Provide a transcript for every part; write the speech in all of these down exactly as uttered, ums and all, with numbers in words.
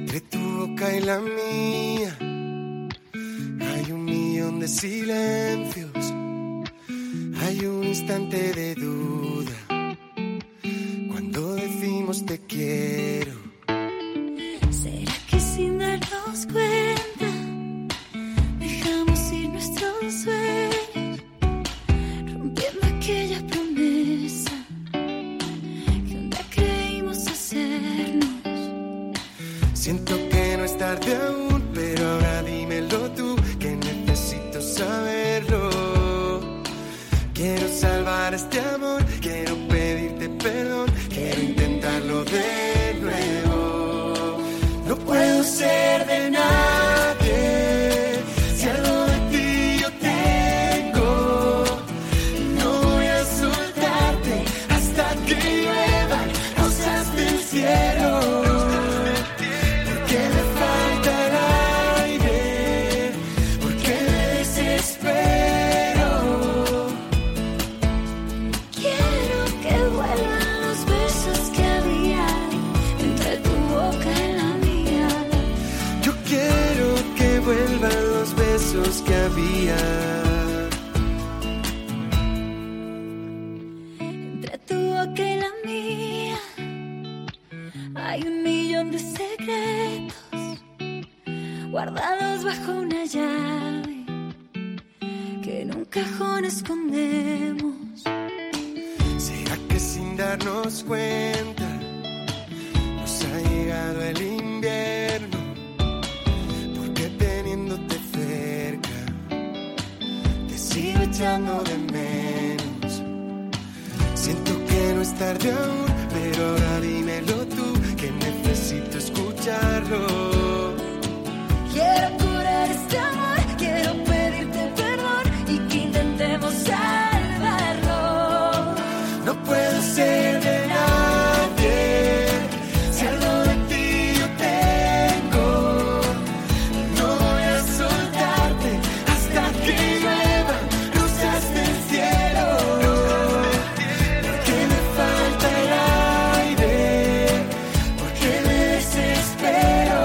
Entre tu boca y la mía hay un millón de silencios, hay un instante de duda cuando decimos te quiero. ¿Será que sin darnos cuenta dejamos ir nuestros sueños, rompiendo aquella promesa que un día creímos hacernos? Siento que no es tarde aún, pero ahora dímelo tú, que necesito saberlo. Quiero salvar este amor, quiero pedirte perdón, quiero intentarlo de nuevo. No puedo ser de nadie si algo de ti yo tengo. No voy a soltarte hasta que lluevan rosas del cielo. Porque me falta el aire, porque me desespero. Quiero que vuelvan los besos que había entre tu boca y la mía. Yo quiero que vuelvan los besos que había. Entre tu boca y la mía hay un millón de secretos guardados bajo una llave que en un cajón escondemos. ¿Será que sin darnos cuenta nos ha llegado el invierno? Porque teniéndote cerca te sigo echando de menos. Siento que no es tarde aún, pero ahora dímelo tú, que necesito escucharlo. Quiero curar este amor, quiero pedirte perdón y que intentemos salvarlo. No puedo ser de nadie si algo de ti yo tengo. No voy a soltarte hasta que lluevan rosas del cielo. Porque me falta el aire, porque me desespero.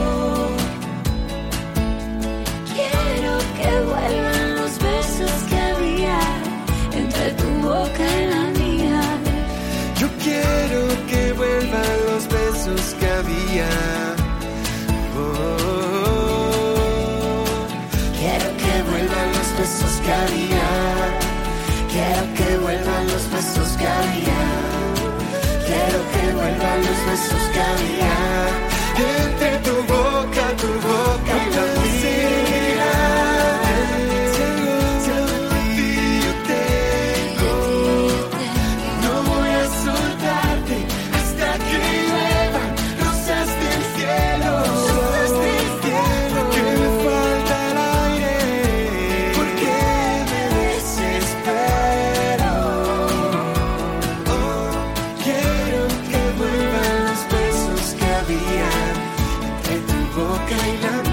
Quiero que vuelvan los besos que había entre tu boca y la mía. Yo quiero que vuelvan los besos que había. Oh, quiero que vuelvan los besos que había. Quiero que vuelvan los besos que había. Quiero que vuelvan los besos que había. Entre tu boca, tu boca y la mía. Si algo de ti yo tengo, no voy a soltarte hasta que lluevan rosas del cielo. Porque me falta el aire, porque me desespero. Oh, quiero que vuelvan los besos que había entre tu boca y la mía.